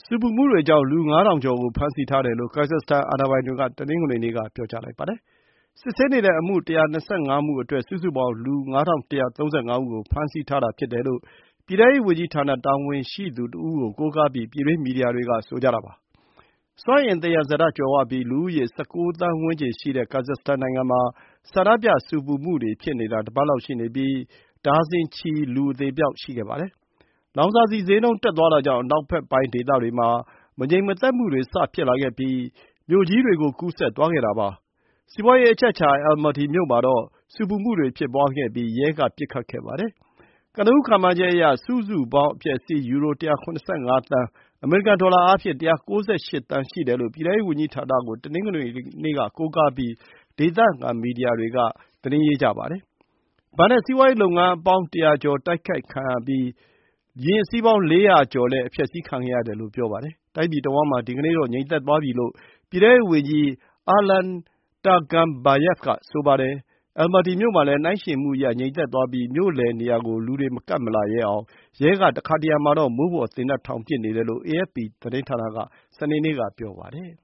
ဆူပူမှုတွေကြောင့် လူ ၅,၀၀၀ ကျော်ကို ဖမ်းဆီးထားတယ်လို့ ကာဇက်စတန်အာဏာပိုင်တွေက တနင်္ဂနွေနေ့က ပြောပါတယ်။ စစ်ဆေးနေတဲ့ အမှု ၁၂၅ မှုအတွက် စုစုပေါင်း လူ ၅,၁၃၅ ဦးကို ဖမ်းဆီးထားတာဖြစ်တယ်လို့ ပြည်ထဲရေးဝန်ကြီးဌာန တာဝန်ရှိသူတဦးကို ကိုးကားပြီး ပြည်တွင်းမီဒီယာတွေက ဆိုကြတာပါ။ စွမ်းအင်သယံဇာတ ကြွယ်ဝပြီး လူဦးရေ ၁၉ သန်းဝန်းကျင်ရှိတဲ့ ကာဇက်စတန်နိုင်ငံမှာ ဆန္ဒပြဆူပူမှုတွေဖြစ်နေတာ တပတ်လောက်ရှိနေပြီး ဒါဇင်ချီ လူအသေအပျောက်ရှိခဲ့ပါတယ်။ လောင်စာဆီဈေးနှုန်းတက်သွားတာကြောင့် အနောက်ဘက်ပိုင်းဒေသတွေမှာ မငြိမ်မသက်မှုတွေ စဖြစ်လာခဲ့ပြီး မြို့ကြီးတွေကို ကူးစက်သွားခဲ့တာပါ။ စီးပွါးရေးအချက်အခြာ Almaty မြို့မှာတော့ ဆူပူမှုတွေဖြစ်ပွါးခဲ့ပြီး ရဲက ပစ်ခတ်ခဲ့ပါတယ်။ ကနဦးခန့်မှန်းချက်အရ စုစုပေါင်း အပျက်အစီး ယူရို ၁၇၅ သန်း အမေရိကန်ဒေါ်လာအားဖြင့် ၁၉၈ သန်းရှိတယ်လို့ ပြည်ထဲရေးဝန်ကြီးဌာနကို တနင်္ဂနွေနေ့က ကိုးကားပြီး ဒေသခံမီဒီယာတွေက သတင်းရေးကြပါတယ်။ ဘဏ်နဲ့ စီးပွါးရေးလုပ်ငန်းပေါင်း ၁၀၀ ကျော် တိုက်ခိုက်ခံရပြီး ယာဉ်အစီးပေါင်း ၄၀၀ ကျော်လည်း အဖျက်ဆီးခံခဲ့ရတယ်လို့ ပြောပါတယ်။ တိုင်းပြည်တဝန်းမှာ ဒီကနေ့တော့ ငြိမ်သက်သွားပြီလို့ ပြည်ထဲရေးဝန်ကြီး Arlan Tagambayev က ဆိုပါတယ်။ Almaty မြို့မှာလည်း နှိုင်းယှဉ်မှုအရ ငြိမ်သက်သွားပြီး မြို့လယ်နေရာကို လူတွေ မကပ်မလာရဲအောင် ရဲက တခါတရံမှာတော့ မိုးပေါ်သေနတ်ထောင်ပစ်နေတယ်လို့ အေအက်ဖ်ပီသတင်းဌာနက စနေနေ့က ပြောပါတယ်။